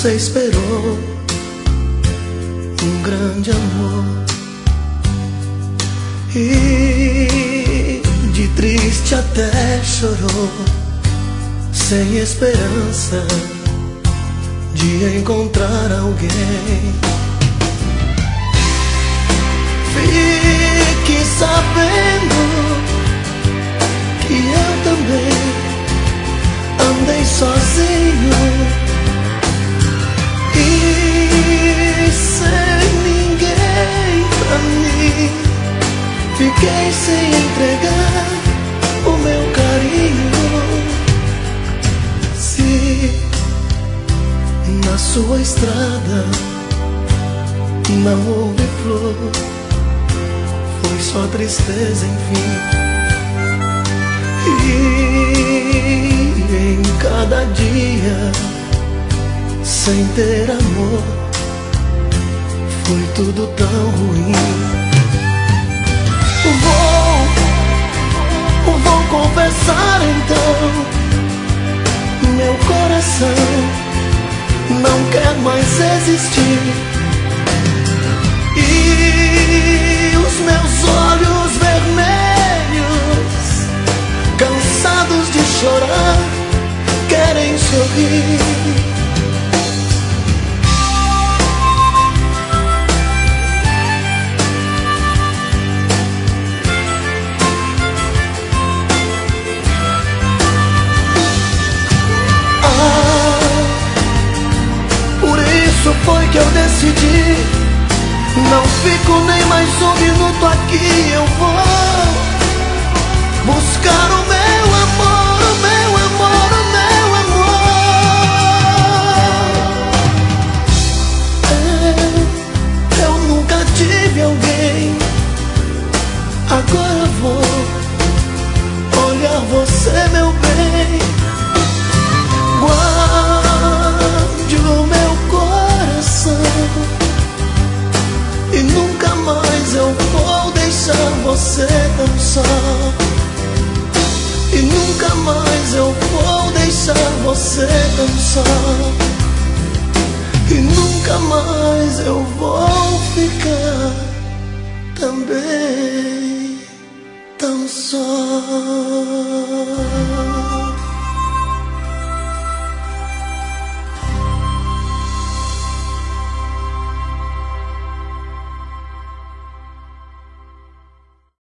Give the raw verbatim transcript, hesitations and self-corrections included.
Você esperou um grande amor e de triste até chorou, sem esperança de encontrar alguém. Fique sabendo que eu também andei sozinho e sem ninguém pra mim. Fiquei sem entregar o meu carinho. Se na sua estrada não houve flor, foi só tristeza, enfim. E em cada dia sem ter amor, foi tudo tão ruim. Vou, vou confessar então, meu coração não quer mais existir. E os meus olhos vermelhos, cansados de chorar, querem sorrir. Foi que eu decidi, não fico nem mais um minuto aqui. Eu vou buscar o meu amor, o meu amor, o meu amor. É, eu nunca tive alguém, agora vou olhar você, meu bem. Guarde o meu coração e nunca mais eu vou deixar você tão só. E nunca mais eu vou deixar você tão só. E nunca mais eu vou ficar também tão só.